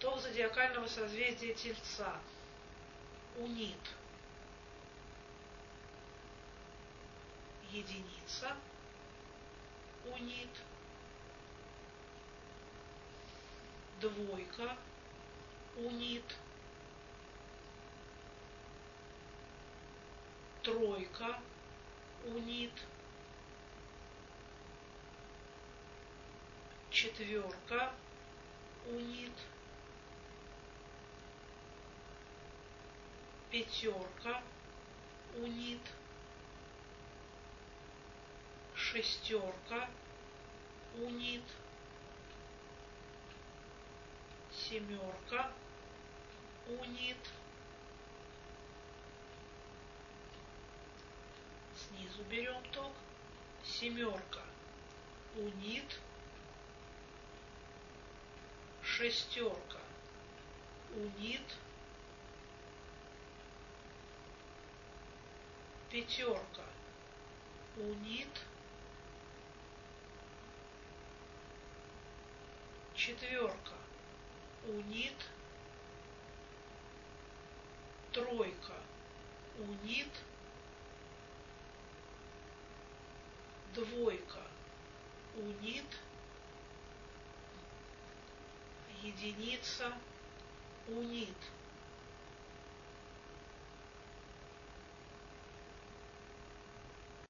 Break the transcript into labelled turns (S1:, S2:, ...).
S1: Ток зодиакального созвездия Тельца. Унит. Единица. Унит. Двойка. Унит. Тройка. Унит. Четверка. Унит. Пятерка. Унит. Шестерка. Унит. Семерка. Унит. Снизу берем ток. Семерка. Унит. Шестерка. Унит. Пятерка. Унит. Четверка. Унит. Тройка. Унит. Двойка. Унит. Единица. Унит.